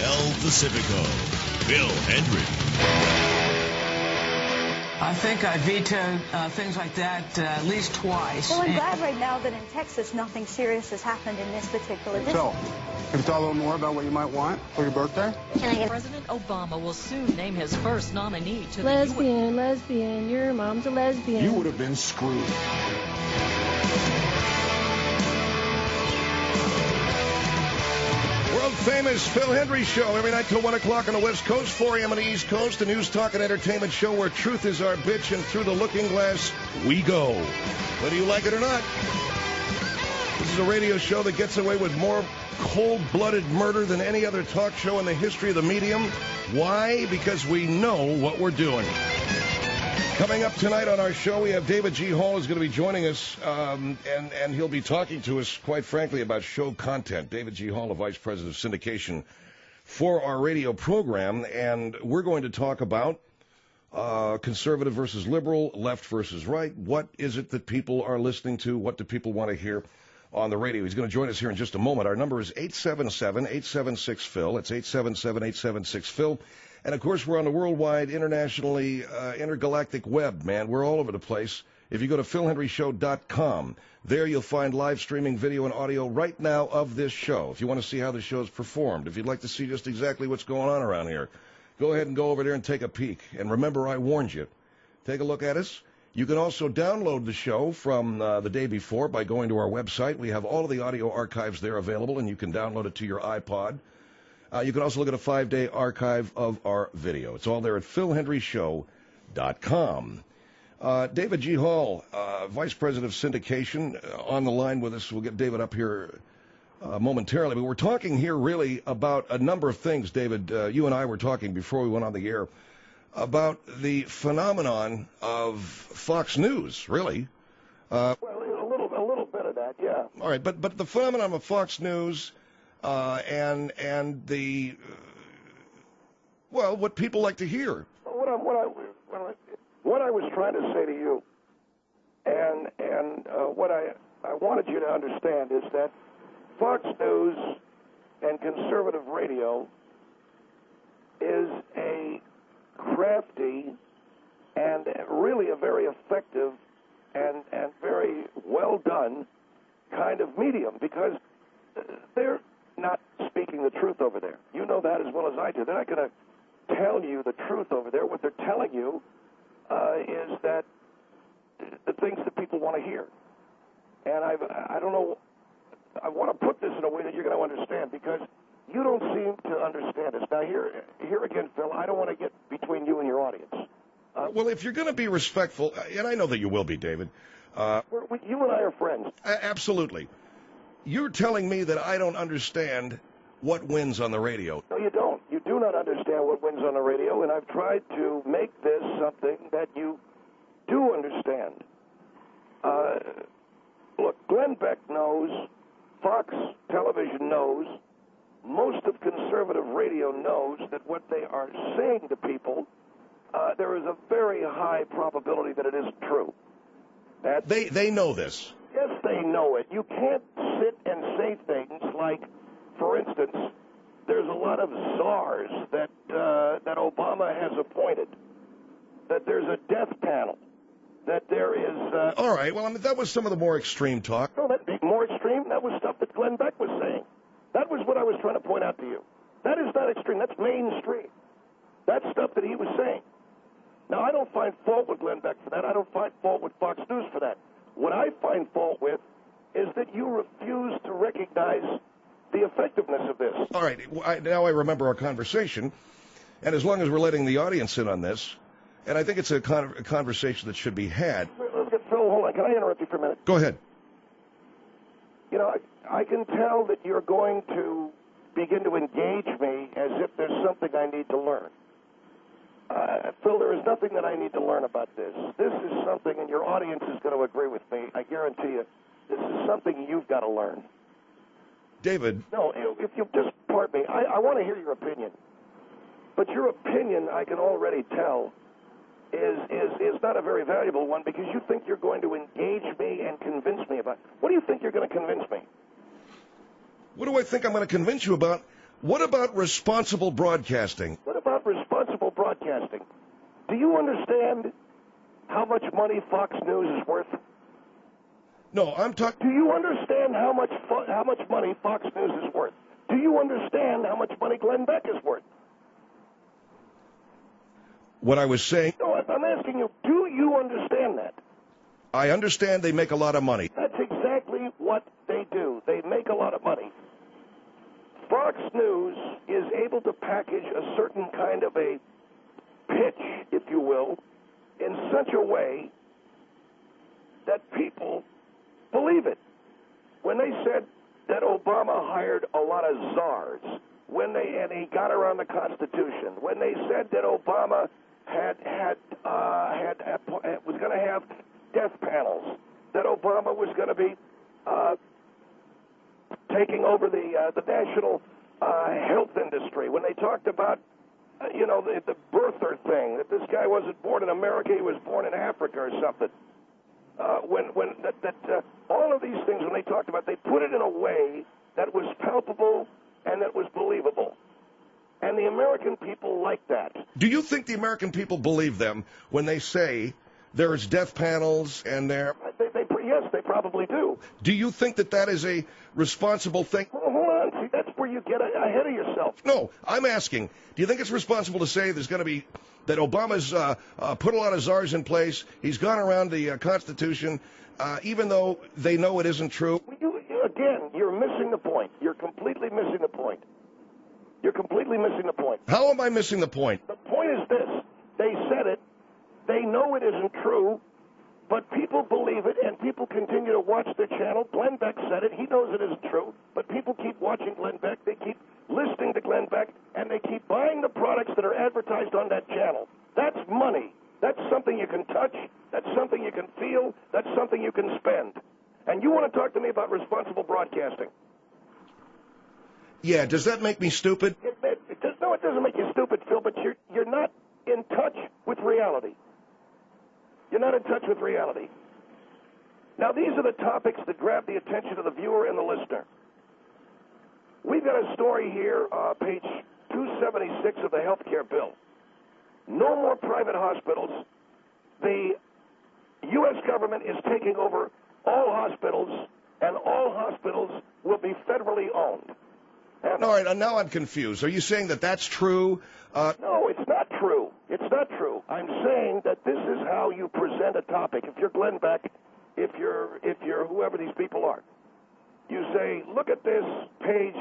El Pacifico, Phil Hendry. I think I vetoed things like that at least twice. Well, I'm glad right now that in Texas nothing serious has happened in this particular district. So, can you tell a little more about what you might want for your birthday? President Obama will soon name his first nominee to Lesbian, your mom's a lesbian. You would have been screwed. World-famous Phil Hendry Show every night till 1 o'clock on the West Coast, 4 a.m. on the East Coast, a news, talk, and entertainment show where truth is our bitch, and through the looking glass, we go. Whether you like it or not, this is a radio show that gets away with more cold-blooded murder than any other talk show in the history of the medium. Why? Because we know what we're doing. Coming up tonight on our show, we have David G. Hall is going to be joining us, and he'll be talking to us, quite frankly, about show content. David G. Hall, the Vice President of Syndication for our radio program, and we're going to talk about conservative versus liberal, left versus right. What is it that people are listening to? What do people want to hear on the radio? He's going to join us here in just a moment. Our number is 877-876-PHIL. It's 877-876-PHIL. And, of course, we're on the worldwide, internationally, intergalactic web, man. We're all over the place. If you go to philhendryshow.com, there you'll find live streaming video and audio right now of this show. If you want to see how the show's performed, if you'd like to see just exactly what's going on around here, go ahead and go over there and take a peek. And remember, I warned you. Take a look at us. You can also download the show from the day before by going to our website. We have all of the audio archives there available, and you can download it to your iPod. You can also look at a 5-day archive of our video. It's all there at philhendryshow.com. David G. Hall, Vice President of Syndication, on the line with us. We'll get David up here momentarily. But we're talking here really about a number of things, David. You and I were talking before we went on the air about the phenomenon of Fox News, really. Well, a little bit of that, yeah. All right, but the phenomenon of Fox News... and the what people like to hear. What I was trying to say to you, and what I wanted you to understand is that Fox News and conservative radio is a crafty and really a very effective and very well done kind of medium, because they're not speaking the truth over there. You know that as well as I do. They're not going to tell you the truth over there. What they're telling you is that the things that people want to hear. And I don't know, I want to put this in a way that you're going to understand, because you don't seem to understand this. Now, here again, Phil, I don't want to get between you and your audience. Well, if you're going to be respectful, and I know that you will be, David. You and I are friends. Absolutely. You're telling me that I don't understand what wins on the radio. No, you don't. You do not understand what wins on the radio, and I've tried to make this something that you do understand. Look, Glenn Beck knows, Fox Television knows, most of conservative radio knows that what they are saying to people, there is a very high probability that it isn't true. They know this. Yes, they know it. You can't sit and say things like, for instance, there's a lot of czars that Obama has appointed, that there's a death panel, that there is... All right, well, I mean, that was some of the more extreme talk. No, that'd be more extreme. That was stuff that Glenn Beck was saying. That was what I was trying to point out to you. That is not extreme. That's mainstream. That's stuff that he was saying. Now, I don't find fault with Glenn Beck for that. I don't find fault with Fox News for that. What I find fault with is that you refuse to recognize the effectiveness of this. All right. Now I remember our conversation, and as long as we're letting the audience in on this, and I think it's a conversation that should be had. Phil, hold on. Can I interrupt you for a minute? Go ahead. You know, I can tell that you're going to begin to engage me as if there's something I need to learn. Phil, there is nothing that I need to learn about this. This is something, and your audience is going to agree with me, I guarantee you, this is something you've got to learn. David. No, if you just pardon me, I want to hear your opinion. But your opinion, I can already tell, is not a very valuable one, because you think you're going to engage me and convince me about. What do you think you're going to convince me? What do I think I'm going to convince you about? What about responsible broadcasting? What about responsible broadcasting? Do you understand how much money Fox News is worth? No, I'm talking... Do you understand how much money Fox News is worth? Do you understand how much money Glenn Beck is worth? What I was saying... No, I'm asking you, do you understand that? I understand they make a lot of money. That's exactly what they do. They make a lot of money. Fox News is able to package a certain kind of a pitch, if you will, in such a way that people believe it. When they said that Obama hired a lot of czars, and he got around the Constitution, when they said that Obama was going to have death panels, that Obama was going to be taking over the national health industry, when they talked about the birther thing, that this guy wasn't born in America, he was born in Africa or something. All of these things, when they talked about, they put it in a way that was palpable and that was believable. And the American people like that. Do you think the American people believe them when they say there's death panels and there... Yes, they probably do. Do you think that is a responsible thing? Well, hold on. See, that's where you get ahead of yourself. No, I'm asking, do you think it's responsible to say there's going to be... that Obama's put a lot of czars in place, he's gone around the Constitution, even though they know it isn't true? Again, you're missing the point. You're completely missing the point. You're completely missing the point. How am I missing the point? The point is this. They said it. They know it isn't true, but people believe it, and people continue to watch their channel. Glenn Beck said it. He knows it isn't true, but people keep watching Glenn Beck. They keep listening to Glenn Beck, and they keep buying the products that are advertised on that channel. That's money. That's something you can touch. That's something you can feel. That's something you can spend. And you want to talk to me about responsible broadcasting? Yeah, does that make me stupid? No, it doesn't make you stupid, Phil, but you're not in touch with reality. You're not in touch with reality. Now, these are the topics that grab the attention of the viewer and the listener. We've got a story here, page 276 of the health care bill. No more private hospitals. The U.S. government is taking over all hospitals, and all hospitals will be federally owned. And all right, now I'm confused. Are you saying that that's true? No, it's not true. It's not true. I'm saying that this is how you present a topic. If you're Glenn Beck, if you're whoever these people are, you say, look at this, page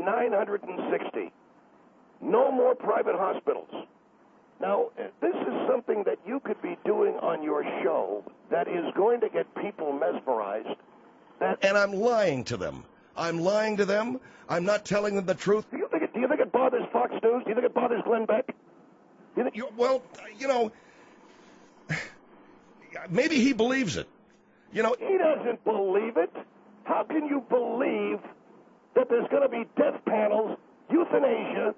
960. No more private hospitals. Now, this is something that you could be doing on your show that is going to get people mesmerized. And I'm lying to them. I'm lying to them. I'm not telling them the truth. Do you think it bothers Fox News? Do you think it bothers Glenn Beck? Well, maybe he believes it. He doesn't believe it. How can you believe that there's going to be death panels, euthanasia,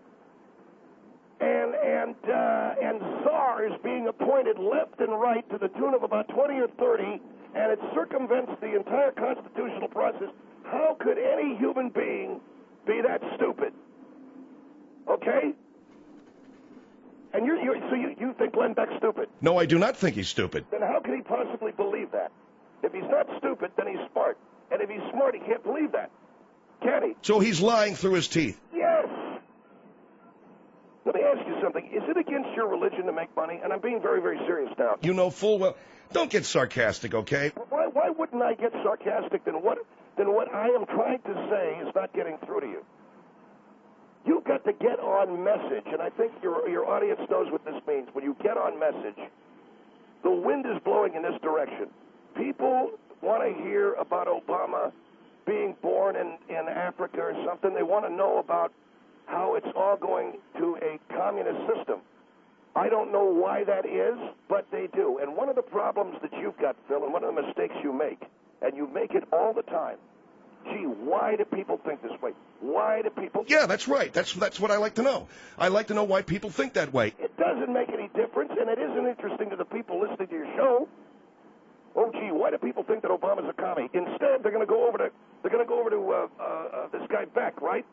and czars being appointed left and right to the tune of about 20 or 30, and it circumvents the entire constitutional process? How could any human being be that stupid? Okay? And you think Glenn Beck's stupid? No, I do not think he's stupid. Then how can he possibly believe that? If he's not stupid, then he's smart. And if he's smart, he can't believe that. Can he? So he's lying through his teeth. Yes. Let me ask you something. Is it against your religion to make money? And I'm being very, very serious now. You know full well. Don't get sarcastic, okay? Why wouldn't I get sarcastic than what I am trying to say is not getting through to you? You've got to get on message, and I think your audience knows what this means. When you get on message, the wind is blowing in this direction. People want to hear about Obama being born in Africa or something. They want to know about how it's all going to a communist system. I don't know why that is, but they do. And one of the problems that you've got, Phil, and one of the mistakes you make, and you make it all the time, gee, why do people think this way? Why do people... Yeah, that's right. That's what I like to know. I like to know why people think that way. It doesn't make any difference, and it isn't interesting to the people listening to your show. Oh, gee, why do people think that Obama's a commie? Instead, they're going to go over to this guy Beck, right?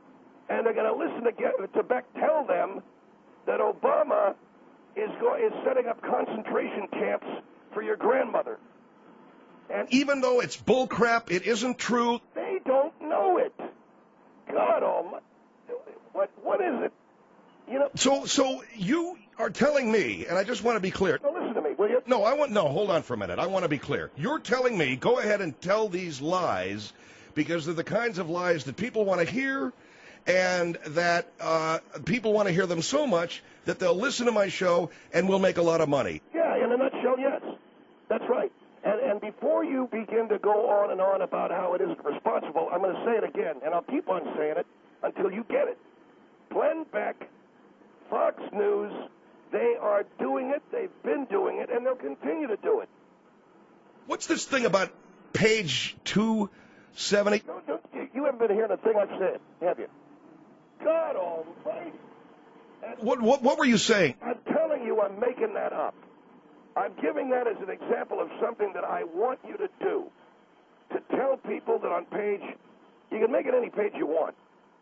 and they're going to listen to Beck tell them that Obama is setting up concentration camps for your grandmother. And even though it's bullcrap, it isn't true. They don't know it. God almighty. What is it? You know. So you are telling me, and I just want to be clear. No, listen to me, will you? No, hold on for a minute. I want to be clear. You're telling me, go ahead and tell these lies because they're the kinds of lies that people want to hear, and that people want to hear them so much that they'll listen to my show and we'll make a lot of money. Yeah, in a nutshell, yes. That's right. And before you begin to go on and on about how it isn't responsible, I'm going to say it again, and I'll keep on saying it until you get it. Glenn Beck, Fox News, they are doing it, they've been doing it, and they'll continue to do it. What's this thing about page 270? You haven't been hearing a thing I've said, have you? God almighty. What were you saying? I'm telling you, I'm making that up. I'm giving that as an example of something that I want you to do. To tell people that on page, you can make it any page you want.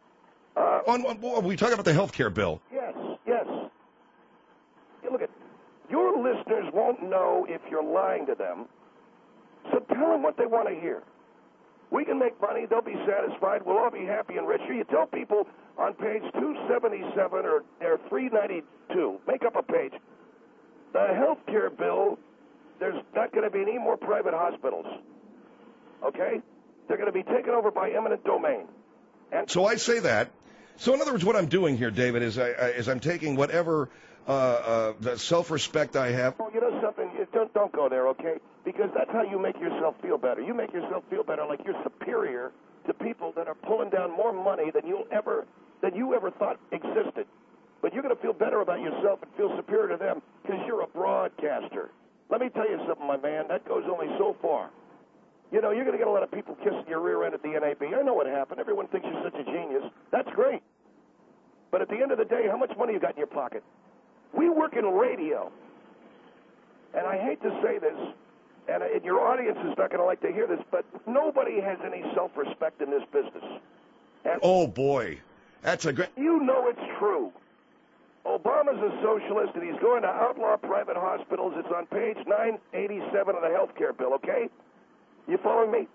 We talk about the health care bill. Yes. Look at your listeners won't know if you're lying to them, so tell them what they want to hear. We can make money, they'll be satisfied, we'll all be happy and richer. You tell people on page 277 or 392, make up a page, the health care bill, there's not going to be any more private hospitals, okay? They're going to be taken over by eminent domain. And so I say that. So in other words, what I'm doing here, David, is I'm taking whatever the self-respect I have. Oh, you know something? Don't go there, okay? Because that's how you make yourself feel better. You make yourself feel better like you're superior to people that are pulling down more money than you ever thought existed. But you're going to feel better about yourself and feel superior to them because you're a broadcaster. Let me tell you something, my man. That goes only so far. You know, you're going to get a lot of people kissing your rear end at the NAB. I know what happened. Everyone thinks you're such a genius. That's great. But at the end of the day, how much money you got in your pocket? We work in radio. And I hate to say this, and your audience is not going to like to hear this, but nobody has any self-respect in this business. And oh, boy. That's a great... You know it's true. Obama's a socialist, and he's going to outlaw private hospitals. It's on page 987 of the health care bill, okay? You following me?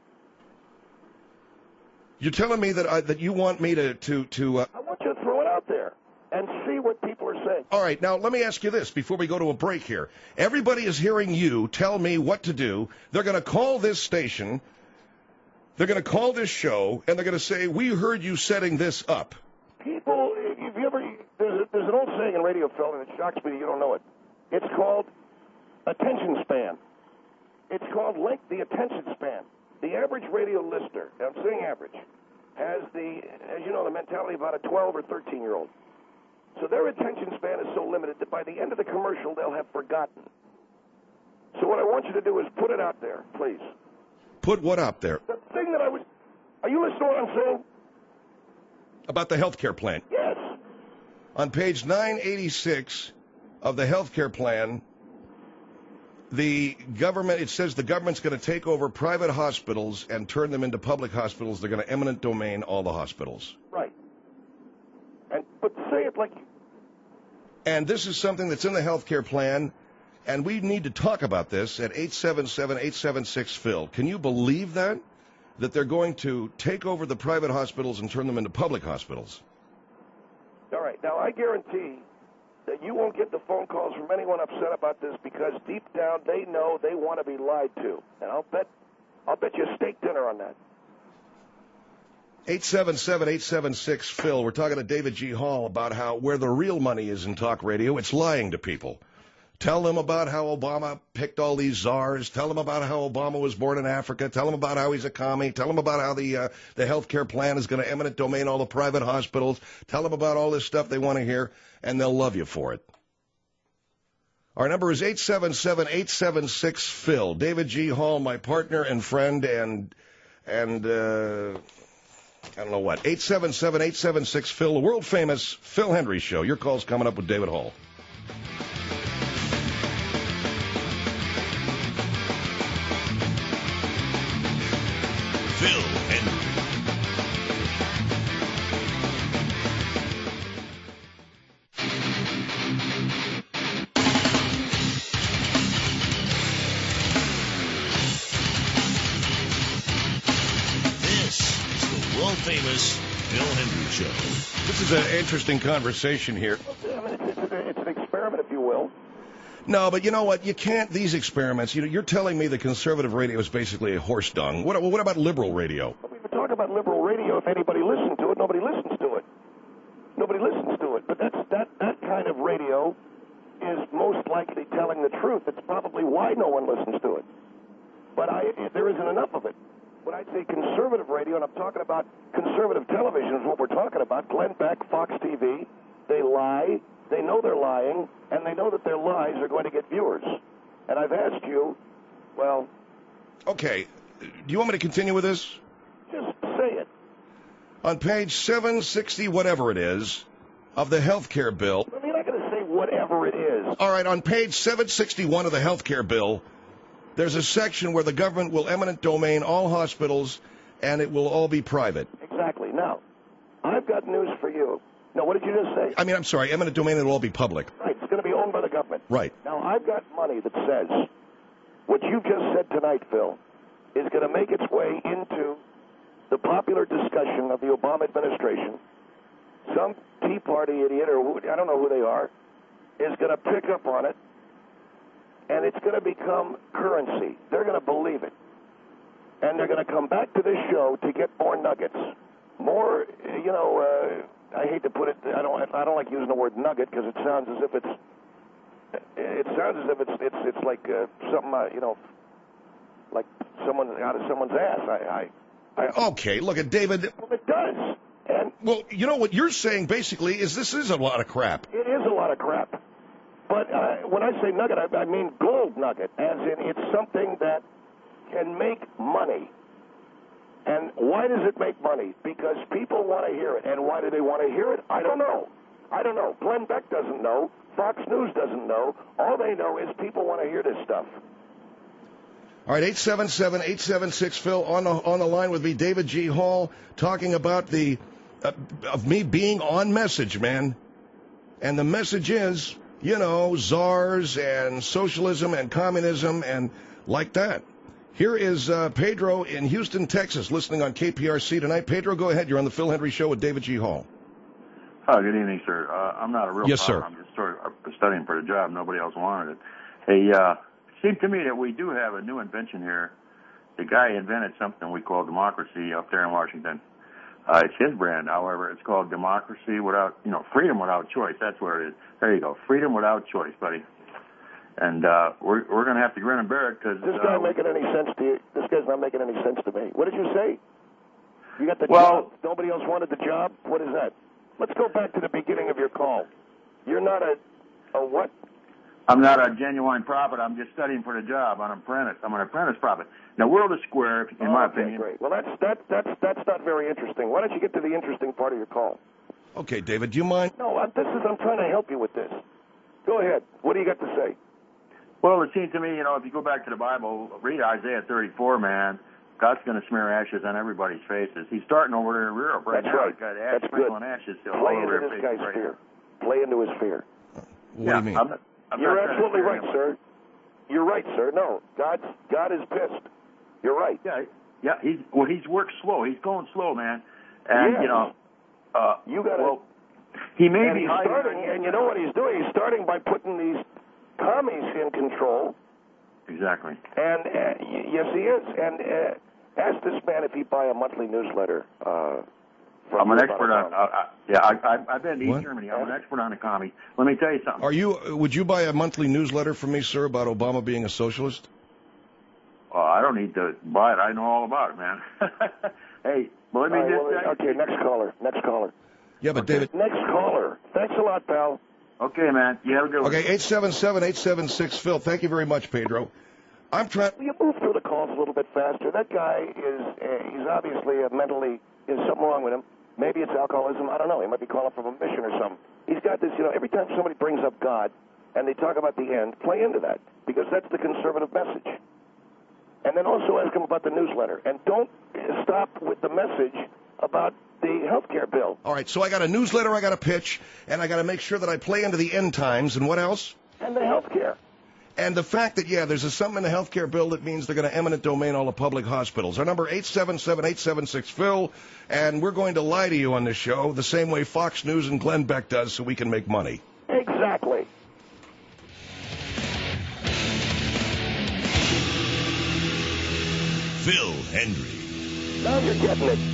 You're telling me that you want me to I want you to throw it out there and see what people are saying. All right, now let me ask you this before we go to a break here. Everybody is hearing you tell me what to do. They're going to call this station, they're going to call this show, and they're going to say, we heard you setting this up. People, if you ever, there's an old saying in radio, Phil, and it shocks me that you don't know it. It's called attention span. It's called the attention span. The average radio listener, I'm saying average, has as you know, the mentality of about a 12 or 13-year-old. So their attention span is so limited that by the end of the commercial, they'll have forgotten. So what I want you to do is put it out there, please. Put what out there? The thing that are you listening to what I'm saying? About the health care plan. Yes. On page 986 of the health care plan, it says the government's going to take over private hospitals and turn them into public hospitals. They're going to eminent domain all the hospitals. Right. But say it like... And this is something that's in the health care plan, and we need to talk about this at 877-876-PHIL. Can you believe that? That they're going to take over the private hospitals and turn them into public hospitals? All right. Now, I guarantee that you won't get the phone calls from anyone upset about this because deep down they know they want to be lied to. And I'll bet you a steak dinner on that. 877-876-PHIL. We're talking to David G. Hall about where the real money is in talk radio. It's lying to people. Tell them about how Obama picked all these czars. Tell them about how Obama was born in Africa. Tell them about how he's a commie. Tell them about how the health care plan is going to eminent domain all the private hospitals. Tell them about all this stuff they want to hear, and they'll love you for it. Our number is 877-876-PHIL. David G. Hall, my partner and friend, and I don't know what. 877-876-PHIL, the world-famous Phil Hendrie Show. Your call's coming up with David Hall. Phil Hendrie. famous Bill Hendry Show. This is an interesting conversation here. I mean, it's an experiment, if you will. No, but you know what? You can't, these experiments, you're telling me the conservative radio is basically a horse dung. What about liberal radio? We were talking about liberal radio. If anybody listened to it, nobody listens to it. Nobody listens to it. But that kind of radio is most likely telling the truth. It's probably why no one listens to it. But there isn't enough of it. When I say conservative radio, and I'm talking about conservative television is what we're talking about, Glenn Beck, Fox TV, they lie, they know they're lying, and they know that their lies are going to get viewers. And I've asked you, well... Okay, do you want me to continue with this? Just say it. On page 760, whatever it is, of the health care bill... I mean, you're not going to say whatever it is. All right, on page 761 of the health care bill, there's a section where the government will eminent domain all hospitals, and it will all be private. Exactly. Now, I've got news for you. No, what did you just say? I mean, I'm sorry, eminent domain, it'll all be public. Right, it's going to be owned by the government. Right. Now, I've got money that says what you just said tonight, Phil, is going to make its way into the popular discussion of the Obama administration. Some Tea Party idiot, or I don't know who they are, is going to pick up on it, and it's going to become currency. They're going to believe it. And they're going to come back to this show to get more nuggets. More, I hate to put it, I don't like using the word nugget because it sounds as if it's like something, like someone out of someone's ass. Okay, look at David. Well, it does. And well, you know what you're saying basically is this is a lot of crap. It is a lot of crap. But when I say nugget, I mean gold nugget, as in it's something that can make money. And why does it make money? Because people want to hear it. And why do they want to hear it? I don't know. Glenn Beck doesn't know. Fox News doesn't know. All they know is people want to hear this stuff. All right, 877-876-Phil on the line with me, David G. Hall, talking about of me being on message, man. And the message is, czars and socialism and communism and like that. Here is Pedro in Houston, Texas, listening on KPRC tonight. Pedro, go ahead. You're on the Phil Hendry Show with David G. Hall. Hi, good evening, sir. I'm not a real Yes, sir. I'm just sort of studying for the job. Nobody else wanted it. Hey, it seemed to me that we do have a new invention here. The guy invented something we call democracy up there in Washington. It's his brand, however. It's called democracy without, freedom without choice. That's where it is. There you go. Freedom without choice, buddy. And we're going to have to grin and bear it because... This guy making any sense to you? This guy's not making any sense to me. What did you say? You got the job? Nobody else wanted the job? What is that? Let's go back to the beginning of your call. You're not a what? I'm not a genuine prophet. I'm just studying for the job. I'm an apprentice. I'm an apprentice prophet. Now, world is square, in my opinion. Great. Well, that's not very interesting. Why don't you get to the interesting part of your call? Okay, David, do you mind? No, I'm trying to help you with this. Go ahead. What do you got to say? Well, it seems to me, if you go back to the Bible, read Isaiah 34, man. God's going to smear ashes on everybody's faces. He's starting over there in Europe right now. Right. He's got ash sprinkling ashes all Play over into their this faces guy's right fear. now. Play into his fear. What do you mean? You're absolutely right, sir. You're right, sir. No, God is pissed. You're right. Yeah. He's worked slow. He's going slow, man. And you got to. He may and be he's starting, and you know what he's doing? He's starting by putting these commies in control. Exactly. And yes, he is. And ask this man if he'd buy a monthly newsletter. I'm an expert on. I've been to East Germany. I'm an expert on the commie. Let me tell you something. Would you buy a monthly newsletter from me, sir, about Obama being a socialist? I don't need to buy it. I know all about it, man. Hey, let me okay, next caller. Yeah, but David. Next caller. Thanks a lot, pal. Okay, man. You have a good one. Okay, 877-876-Phil. Thank you very much, Pedro. I'm trying. Will you move through the calls a little bit faster? That guy he's obviously mentally, there's something wrong with him. Maybe it's alcoholism. I don't know. He might be calling from a mission or something. He's got this, every time somebody brings up God and they talk about the end, play into that because that's the conservative message. And then also ask him about the newsletter. And don't stop with the message about the health care bill. All right, so I got a newsletter I got to pitch, and I got to make sure that I play into the end times, and what else? And the health care. And the fact that, there's something in the health care bill that means they're going to eminent domain all the public hospitals. Our number, 877-876-PHIL, and we're going to lie to you on this show the same way Fox News and Glenn Beck does so we can make money. Exactly. Phil Hendrie. Now you're getting it.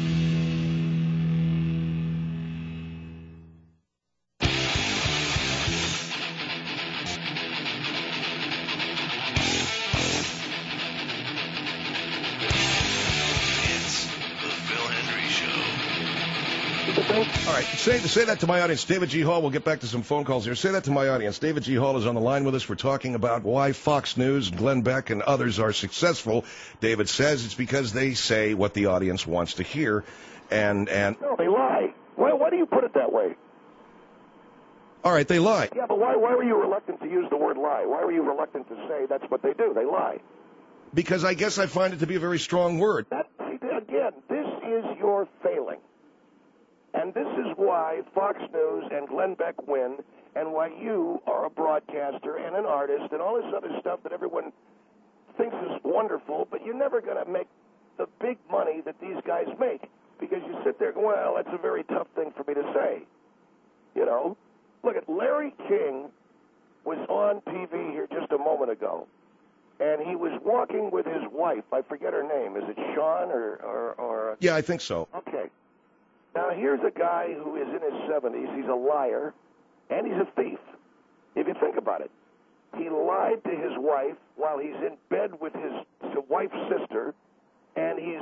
All right, say that to my audience. David G. Hall, we'll get back to some phone calls here. Say that to my audience. David G. Hall is on the line with us. We're talking about why Fox News, Glenn Beck, and others are successful. David says it's because they say what the audience wants to hear. And No, they lie. Why do you put it that way? All right, they lie. Yeah, but why were you reluctant to use the word lie? Why were you reluctant to say that's what they do? They lie. Because I guess I find it to be a very strong word. Again, this is your failing. And this is why Fox News and Glenn Beck win, and why you are a broadcaster and an artist and all this other stuff that everyone thinks is wonderful, but you're never going to make the big money that these guys make, because you sit there going, well, that's a very tough thing for me to say. You know, look at Larry King was on TV here just a moment ago, and he was walking with his wife. I forget her name. Is it Sean or Yeah, I think so. Okay. Now, here's a guy who is in his 70s. He's a liar, and he's a thief. If you think about it, he lied to his wife while he's in bed with his wife's sister, and he's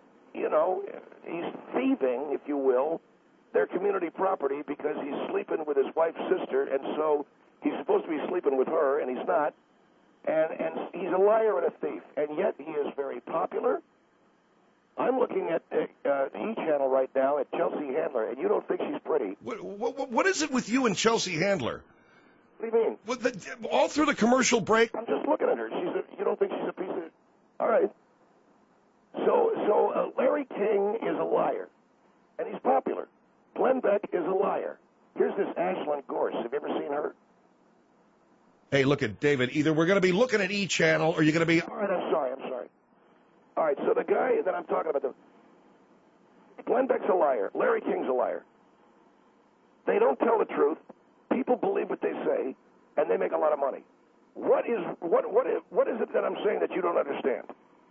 thieving, if you will, their community property because he's sleeping with his wife's sister, and so he's supposed to be sleeping with her, and he's not. And he's a liar and a thief, and yet he is very popular. I'm looking at E-Channel right now at Chelsea Handler, and you don't think she's pretty. What is it with you and Chelsea Handler? What do you mean? All through the commercial break? I'm just looking at her. You don't think she's a piece of... All right. So Larry King is a liar, and he's popular. Glenn Beck is a liar. Here's this Ashlyn Gorse. Have you ever seen her? Hey, look at David. Either we're going to be looking at E-Channel or you're going to be... All right, I'm sorry. All right, so the guy that I'm talking about, Glenn Beck's a liar. Larry King's a liar. They don't tell the truth. People believe what they say, and they make a lot of money. What is it that I'm saying that you don't understand?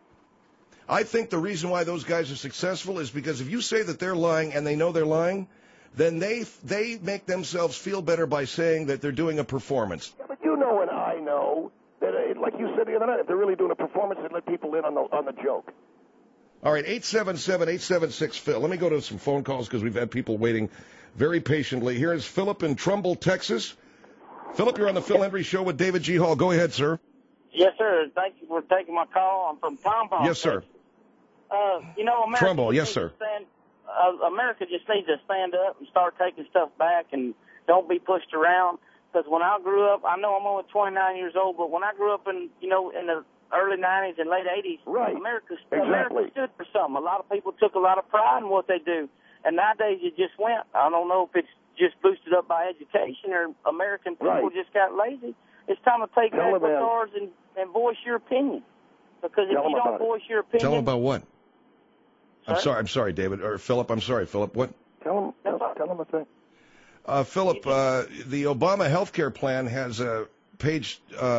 I think the reason why those guys are successful is because if you say that they're lying and they know they're lying, then they make themselves feel better by saying that they're doing a performance. Yeah, but you know and I know that, like you said the other night, if they're really doing a performance, they let people in on the joke. All right, 877-876-PHIL. Let me go to some phone calls because we've had people waiting very patiently. Here is Philip in Trumbull, Texas. Philip, you're on the Phil Hendrie Show with David G. Hall. Go ahead, sir. Yes, sir. Thank you for taking my call. I'm from Tomball. Yes, sir. America Trumbull, yes, sir. America just needs to stand up and start taking stuff back and don't be pushed around. Because when I grew up, I know I'm only 29 years old, but when I grew up in the early 90s and late 80s, right. America Exactly. stood for something. A lot of people took a lot of pride in what they do. And nowadays it just went. I don't know if it's just boosted up by education or American people just got lazy. It's time to take back what's ours and voice your opinion. Because if you don't voice your opinion... Tell them about what? Sorry? I'm sorry, David. Or Philip, I'm sorry, Philip. What? Tell them a thing. Philip, the Obama health care plan has page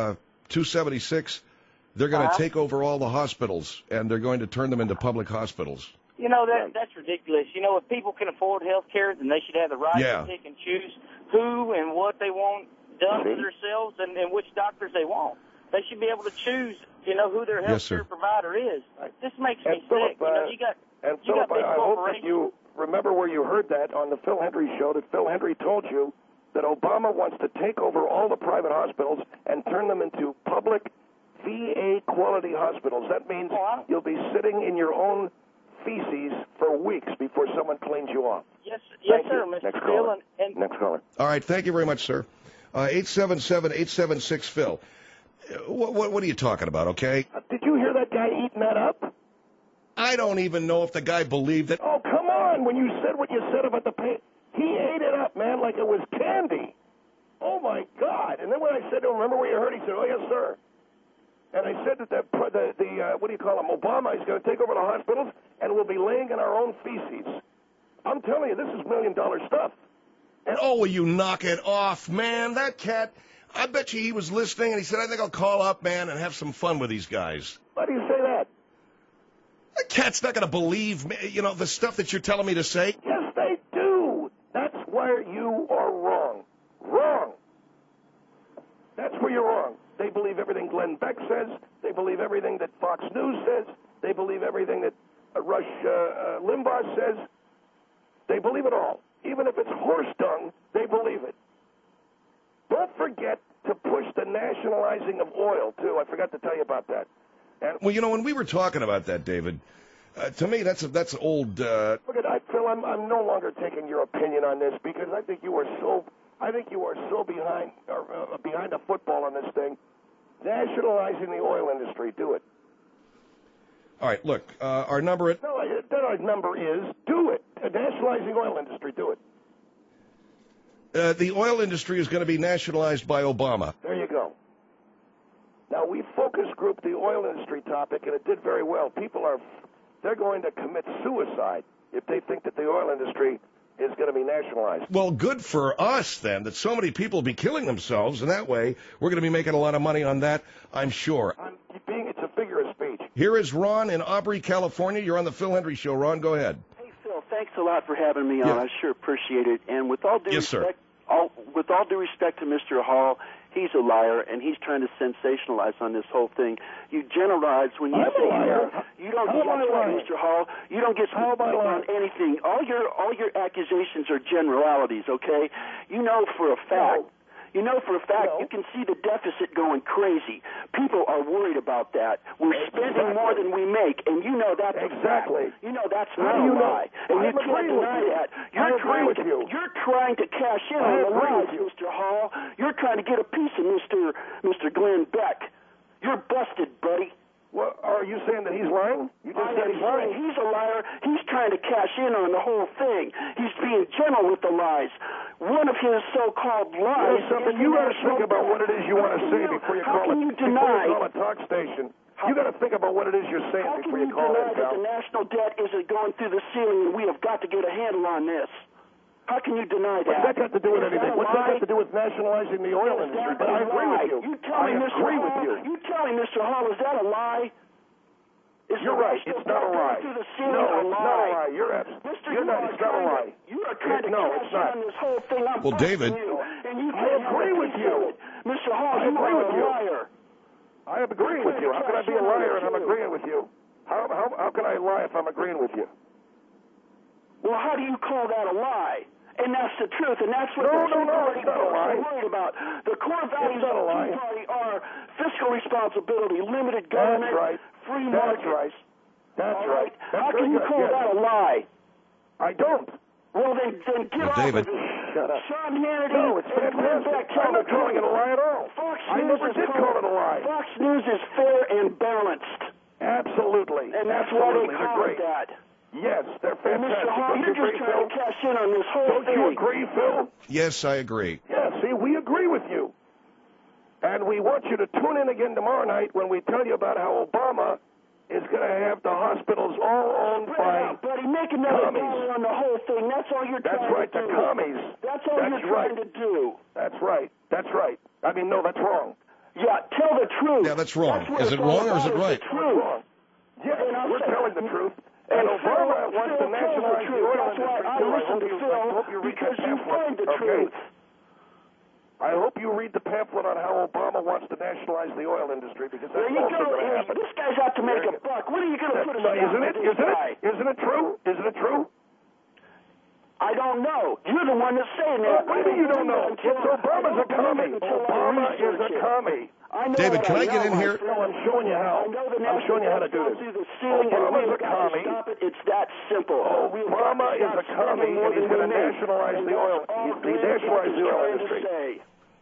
276. They're going to take over all the hospitals, and they're going to turn them into public hospitals. You know, that's ridiculous. You know, if people can afford health care, then they should have the right to pick and choose who and what they want done for themselves and which doctors they want. They should be able to choose, who their health care provider is. This makes me sick. Philip, I hope that you remember where you heard that on the Phil Hendrie Show, that Phil Hendrie told you that Obama wants to take over all the private hospitals and turn them into public VA quality hospitals. That means you'll be sitting in your own feces for weeks before someone cleans you off. Yes, sir, Mr. Next Phil. caller. Next caller. All right, thank you very much, sir. 877-876-PHIL. What are you talking about, okay? Did you hear that guy eating that up? I don't even know if the guy believed it. Oh, come on. When you said what you said about the pay, he ate it up, man, like it was candy. Oh, my God. And then when I said to him, remember where you heard? He said, oh, yes, sir. And I said that what do you call him, Obama is going to take over the hospitals and we'll be laying in our own feces. I'm telling you, this is $1 million stuff. And oh, will you knock it off, man? That cat, I bet you he was listening, and he said, I think I'll call up, man, and have some fun with these guys. Why do you say that? That cat's not going to believe me, the stuff that you're telling me to say. Yes, they do. That's where you are wrong. Wrong. That's where you're wrong. They believe everything Glenn Beck says. They believe everything that Fox News says. They believe everything that Rush Limbaugh says. They believe it all. Even if it's horse dung, they believe it. Don't forget to push the nationalizing of oil, too. I forgot to tell you about that. And well, when we were talking about that, David, to me, that's old. Look at Phil. I'm no longer taking your opinion on this because I think you are so behind the football on this thing. Nationalizing the oil industry, do it. All right, look, our number at... No, our number is, do it. Nationalizing the oil industry, do it. The oil industry is going to be nationalized by Obama. There you go. Now, we focus grouped the oil industry topic, and it did very well. They're going to commit suicide if they think that the oil industry is going to be nationalized. Well, good for us, then, that so many people will be killing themselves, and that way we're going to be making a lot of money on that, I'm sure. It's a figure of speech. Here is Ron in Aubrey, California. You're on the Phil Hendry Show. Ron, go ahead. Hey, Phil, thanks a lot for having me on. I sure appreciate it. And with all due respect, with all due respect to Mr. Hall, he's a liar, and he's trying to sensationalize on this whole thing. You generalize when you say you don't get Mr. Hall. You don't get on anything. All your accusations are generalities. Okay, you know for a fact. You know for a fact you can see the deficit going crazy. People are worried about that. We're spending more than we make, and you know that's a fact. You know that's not a lie, and you can't deny that. You're trying to cash in on the lies, Mr. Hall. You're trying to get a piece of Mr. Glenn Beck. You're busted, buddy. Well, are you saying that he's lying? You just said he's lying. He's a liar. He's trying to cash in on the whole thing. He's being gentle with the lies. One of his so-called lies. You got to think about what it is you want to say before you call a talk station. You got to think about what it is you're saying before you call it. How can you deny that the national debt isn't going through the ceiling and we have got to get a handle on this? How can you deny that? What's that got to do with anything? What's that got to do with nationalizing the oil industry? But I agree with you. I agree with you. You tell me, Mr. Hall, is that a lie? You're right. It's not a lie. No, it's not a lie. You're not. It's not a lie. You are trying to cash in on this whole thing. Well, David, I agree with you. Mr. Hall, you are a liar. I am agreeing with you. How can I be a liar and I'm agreeing with you? How can I lie if I'm agreeing with you? Well, how do you call that a lie? And that's the truth, and that's what it's not a lie. Worried about. The core values of the Tea Party are fiscal responsibility, limited government, free markets. That's right. How can you call that a lie? I don't. Well, then get off David. of it. Shut up. Sean Hannity. No, it's fantastic. I'm not calling it a lie at all. I never did call it a lie. Fox News is fair and balanced. Absolutely. And that's why they call it that. Yes, they're fantastic. Mr. Hall, you're just trying to cash in on this whole thing. Don't you agree, Phil? Yes, I agree. Yeah, see, we agree with you. And we want you to tune in again tomorrow night when we tell you about how Obama is going to have the hospitals all owned by buddy, make another dollar on the whole thing. That's all you're trying to do. That's right, the commies. That's all you're trying to do. That's right. That's right. I mean, no, that's wrong. Yeah, tell the truth. Yeah, that's wrong. Is it wrong or is it right? That's wrong. Yes, we're telling the truth. And Obama wants to nationalize the oil industry. I listen to Phil because you find the truth. I hope you read the pamphlet on how Obama wants to nationalize the oil industry because that's also going to happen. This guy's out to make a buck. What are you going to put in the Isn't it true? Isn't it true? I don't know. You're the one that's saying that. Maybe you don't know. Obama's a commie. Obama is a commie. David, can I get in here? No, I'm showing you how. I'm showing you how to do this. Obama's a commie. It's that simple. Obama is a commie, and he's going to nationalize the oil. He nationalized the oil industry.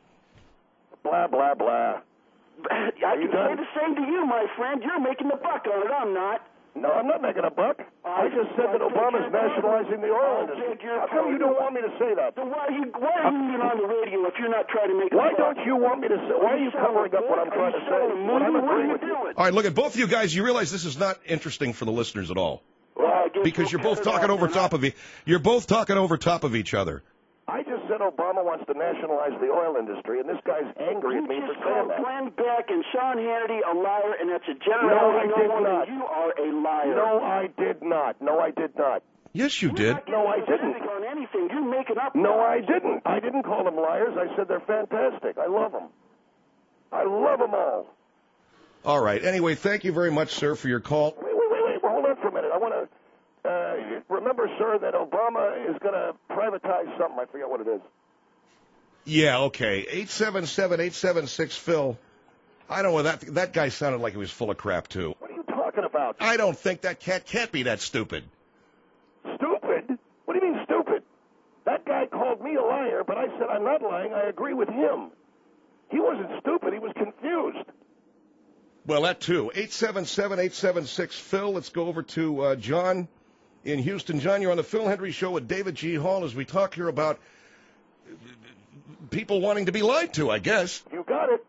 Blah, blah, blah. I can say the same to you, my friend. You're making the buck on it. I'm not. No, I'm not making a buck. I just said that Obama's nationalizing the oil industry. How come you don't want me to say that? So why are you even on the radio if you're not trying to make a buck? Why don't you want me to say? Why are you covering up what I'm trying to say? What I'm agreeing with you. All right, look at both of you guys. You realize this is not interesting for the listeners at all. Because you're both talking over top of You're both talking over top of each other. I just said Obama wants to nationalize the oil industry, and this guy's angry at me for saying that. Glenn Beck and Sean Hannity a liar, and that's a general. No, I did not. You are a liar. No, I did not. No, I did not. Yes, you did. No, I didn't. On anything. You're making up. No, I didn't. I didn't call them liars. I said they're fantastic. I love them. I love them all. All right. Anyway, thank you very much, sir, for your call. Wait. Hold on for a minute. I want to remember, sir, that Obama is going to privatize something. I forget what it is. Yeah, okay. 877-876-Phil. I don't know. That guy sounded like he was full of crap, too. What are you talking about? I don't think that cat can't be that stupid. Stupid? What do you mean stupid? That guy called me a liar, but I said I'm not lying. I agree with him. He wasn't stupid. He was confused. Well, that, too. 877-876-Phil. Let's go over to John in Houston. John, you're on the Phil Hendry Show with David G. Hall as we talk here about people wanting to be lied to, I guess. You got it.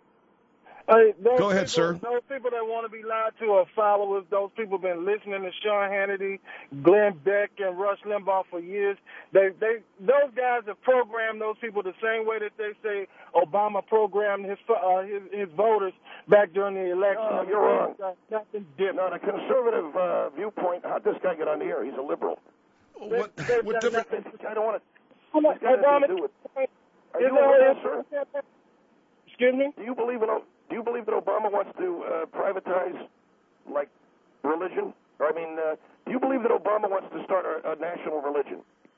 Go ahead, sir. Those people that want to be lied to are followers. Those people have been listening to Sean Hannity, Glenn Beck, and Rush Limbaugh for years. Those guys have programmed those people the same way that they say Obama programmed his voters back during the election. No, you're wrong. Nothing different. No, the conservative viewpoint, how'd this guy get on the air? He's a liberal. What different? I don't want to... Obama, Are you a liberal, sir? Excuse me? Do you believe that Obama wants to privatize, like, religion? Or, do you believe that Obama wants to start a national religion?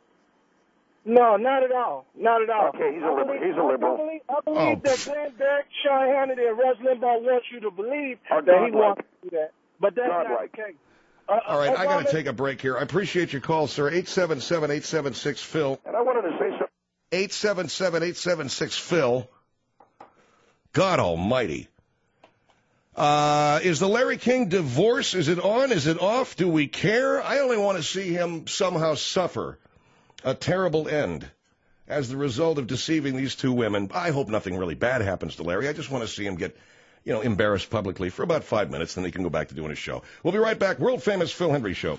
No, not at all. Not at all. Okay, he's a liberal. I believe that Glenn Beck, Sean Hannity, and Rush Limbaugh want you to believe that he wants to do that. But that's not the case. All right, I got to take a break here. I appreciate your call, sir. 877-876-Phil. And I wanted to say something. 877-876-Phil. God almighty. Is the Larry King divorce, is it on? Is it off? Do we care? I only want to see him somehow suffer a terrible end as the result of deceiving these two women. I hope nothing really bad happens to Larry. I just want to see him get, embarrassed publicly for about 5 minutes, then he can go back to doing his show. We'll be right back. World famous Phil Hendry Show.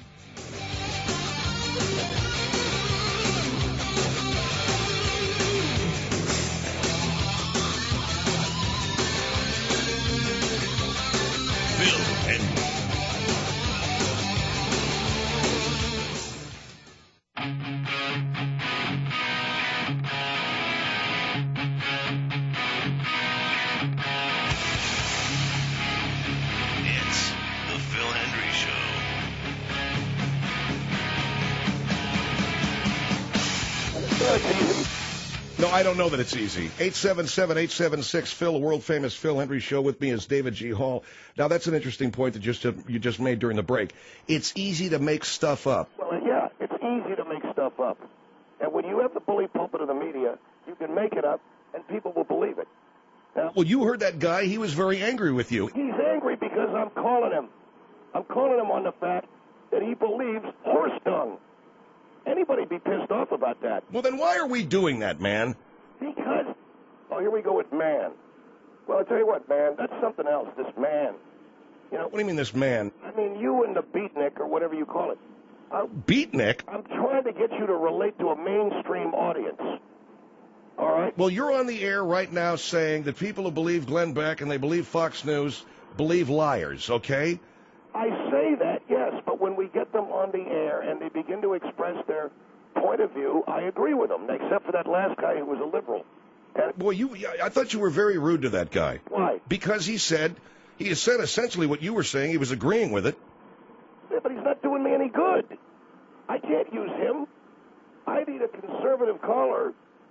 No, I don't know that it's easy. 877-876-Phil, a world-famous Phil Hendry Show. With me is David G. Hall. Now, that's an interesting point that you just made during the break. It's easy to make stuff up. Well, yeah, it's easy to make stuff up. And when you have the bully pulpit of the media, you can make it up, and people will believe it. Now, well, you heard that guy. He was very angry with you. He's angry because I'm calling him. I'm calling him on the fact that he believes horse dung. Anybody be pissed off about that. Well, then why are we doing that, man? Because, here we go with man. Well, I tell you what, man, that's something else, this man. What do you mean, this man? I mean, you and the beatnik, or whatever you call it. Beatnik? I'm trying to get you to relate to a mainstream audience. All right? Well, you're on the air right now saying that people who believe Glenn Beck and they believe Fox News believe liars, okay? I say that, yes, but when we get them on the air and they begin to express their point of view, I agree with them, except for that last guy who was a liberal. Boy, I thought you were very rude to that guy. Why? Because he said essentially what you were saying. He was agreeing with it. Yeah, but he's not doing me any good. I can't use him. I need a conservative caller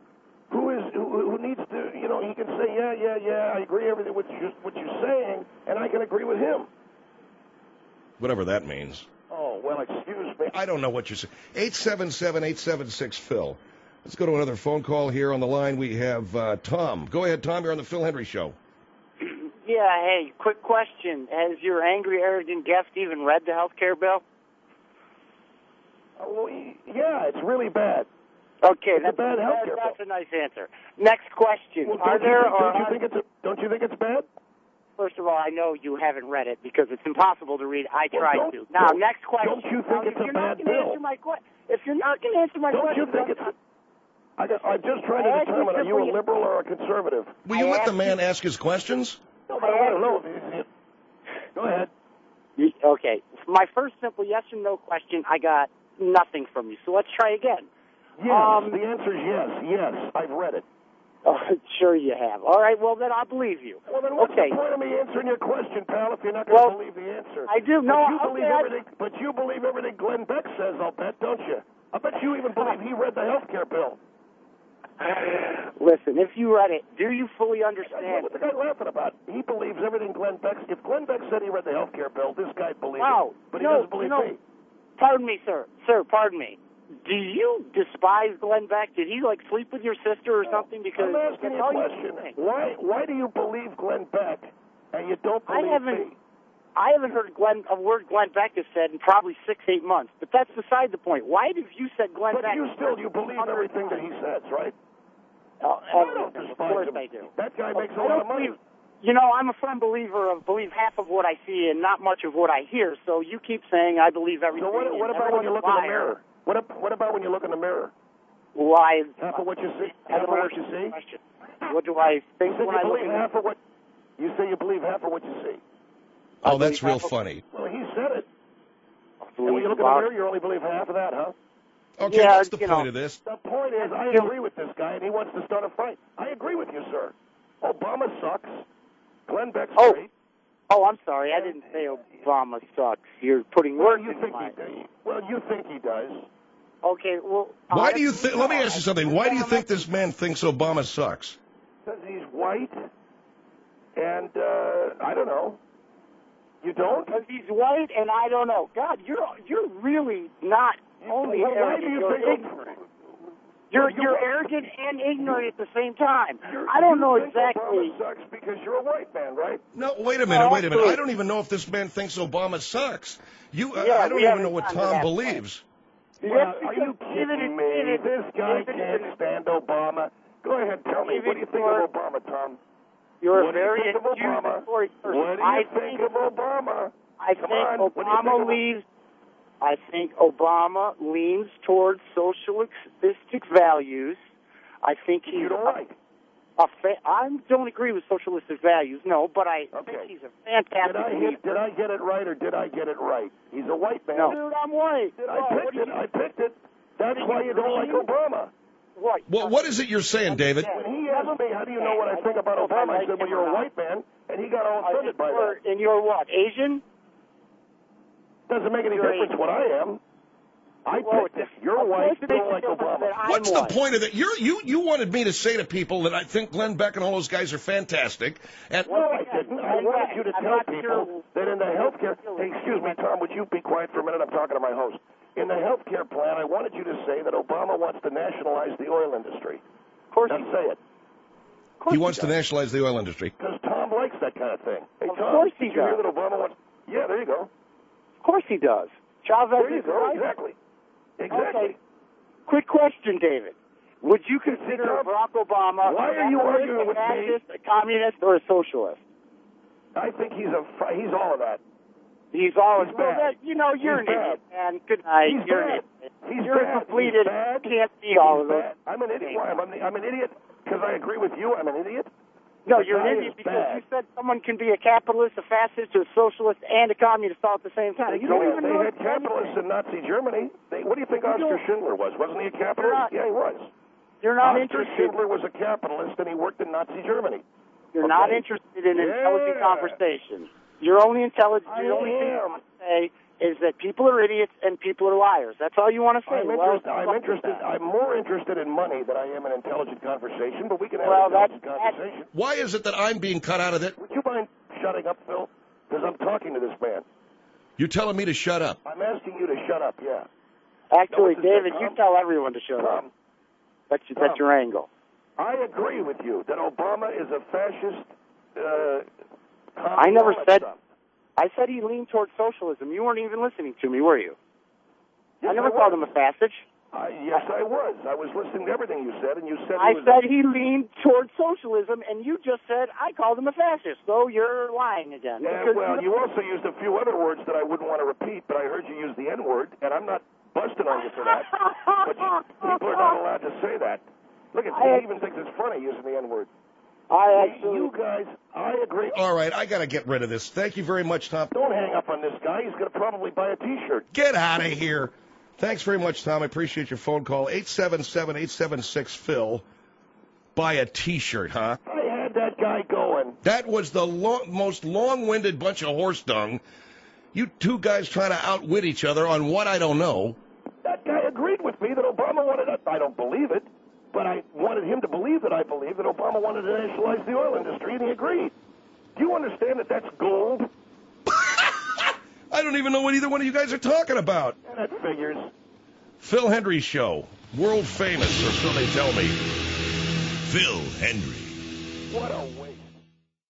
who needs to, he can say, yeah, I agree everything with what you're saying, and I can agree with him. Whatever that means. Oh, well, excuse me. I don't know what you're saying. 877-876-Phil. Let's go to another phone call here on the line. We have Tom. Go ahead, Tom. You're on the Phil Hendry Show. Yeah, Yeah, hey, quick question. Has your angry, arrogant guest even read the health care bill? Well, yeah, it's really bad. Okay, that's a nice answer. Next question. Well, don't you think it's bad? First of all, I know you haven't read it because it's impossible to read. I tried to. Now, next question. Don't you think it's a bad bill? If you're not going to answer my question... Don't you think it's... I'm just trying to determine, are you a liberal or a conservative? Will you let the man ask his questions? No, but I don't know. Go ahead. Okay. My first simple yes or no question, I got nothing from you. So let's try again. Yes, the answer is yes. Yes, I've read it. Oh, sure you have. All right, well, then I'll believe you. Well, then what's the point of me answering your question, pal, if you're not going to believe the answer? I do. But you believe everything Glenn Beck says, I'll bet, don't you? I bet you even believe he read the health care bill. Listen, if you read it, do you fully understand? What's the guy laughing about? He believes everything Glenn Beck... If Glenn Beck said he read the health care bill, this guy believes it. But he doesn't believe me. Pardon me, sir. Sir, pardon me. Do you despise Glenn Beck? Did he, sleep with your sister or something? Because I'm asking you a question. Why do you believe Glenn Beck and you don't believe me? I haven't heard a word Glenn Beck has said in probably 6-8 months. But that's beside the point. Why have you said Glenn Beck? But you believe everything that he says, right? Of course I do. That guy makes a lot of money. I'm a firm believer of believe half of what I see and not much of what I hear. So you keep saying I believe everything. So what about when you look in the mirror? What about when you look in the mirror? Why? Half of what you see. Half of what you see. What do I think when I look at half of what? You say you believe half of what you see. Oh, that's real funny. Well, he said it. And when you look in the mirror, you only believe half of that, huh? Okay, what's the point of this? The point is, I agree with this guy, and he wants to start a fight. I agree with you, sir. Obama sucks. Glenn Beck's great. Oh, I'm sorry. I didn't say Obama sucks. You're putting words in my... Well, you think he does. Okay, well... Why do you think... Let me ask you something. Why do you think this man thinks Obama sucks? Because he's white, and, I don't know. You don't? Because he's white, and I don't know. God, you're really not only arrogant, you're ignorant. You're arrogant and ignorant at the same time. I don't know exactly. Obama sucks because you're a white man, right? No, wait a minute. I don't even know if this man thinks Obama sucks. I don't even know what Tom believes. Well, are you kidding me? This guy can't stand Obama. Go ahead, tell me. What do you think of Obama, Tom? You're a very accusatory person. What do you think of Obama? I think Obama leans towards socialistic values. I think he's... You don't like? I don't agree with socialistic values, no, but I think he's a fantastic leader. Did I get it right or did I get it right? He's a white man. No. Dude, I'm white. I picked it. That's why you don't like Obama. Right. Well, what is it you're saying, David? When he asked me, how do you know what I think about Obama, I said, well, you're a white man, and he got all offended by that. And you're what, Asian? Doesn't make any difference what I am. I picked it. You're white, you don't like Obama. What's the point of it? You wanted me to say to people that I think Glenn Beck and all those guys are fantastic. And no, I didn't. I wanted you to tell people that in the healthcare... Hey, excuse me, Tom, would you be quiet for a minute? I'm talking to my host. In the healthcare plan, I wanted you to say that Obama wants to nationalize the oil industry. Of course he does. Say it. He wants to nationalize the oil industry. Because Tom likes that kind of thing. Hey, Tom, of course he does. You hear that Obama wants... Yeah, there you go. Of course he does. Chavez there you go, exactly. Okay. Quick question, David. Would you consider Barack Obama a fascist, a communist, or a socialist? I think he's all of that. He's all of that. You're an idiot, man. Good night. You're an idiot. You're a completed. Can't see all of those. I'm an idiot. Why? I'm an idiot because I agree with you. I'm an idiot. No, you're an idiot because you said someone can be a capitalist, a fascist, a socialist, and a communist all at the same time. You don't even know. They had capitalists in Nazi Germany. What do you think Oskar Schindler was? Wasn't he a capitalist? Yeah, he was. You're not Oskar interested. Schindler was a capitalist, and he worked in Nazi Germany. You're not interested in intelligent conversation. Your only intelligence, the only thing you want to say is that people are idiots and people are liars. That's all you want to say. I'm more interested in money than I am in intelligent conversation, but we can have intelligent conversation. Why is it that I'm being cut out of it? Would you mind shutting up, Phil? Because I'm talking to this man. You're telling me to shut up? I'm asking you to shut up, yeah. Actually, David, you tell everyone to shut up. That's your angle. I agree with you that Obama is a fascist I never said. I said he leaned towards socialism. You weren't even listening to me, were you? Yes, I never called him a fascist. Yes, I was. I was listening to everything you said, and you said I said he leaned towards socialism, and you just said I called him a fascist. So you're lying again. Yeah, well, you also used a few other words that I wouldn't want to repeat, but I heard you use the N-word, and I'm not busting on you for that. But people are not allowed to say that. Look, he even thinks it's funny using the N-word. You guys, I agree. All right, I got to get rid of this. Thank you very much, Tom. Don't hang up on this guy. He's going to probably buy a T-shirt. Get out of here. Thanks very much, Tom. I appreciate your phone call. 877-876-PHIL. Buy a T-shirt, huh? I had that guy going. That was the most long-winded bunch of horse dung. You two guys trying to outwit each other on what I don't know. That guy agreed with me that Obama wanted it. I don't believe it, but I wanted him to believe that I believe that Obama wanted to nationalize the oil industry, and he agreed. Do you understand that that's gold? I don't even know what either one of you guys are talking about. And that figures. Phil Hendry Show. World famous, or so they tell me. Phil Hendry. What a waste.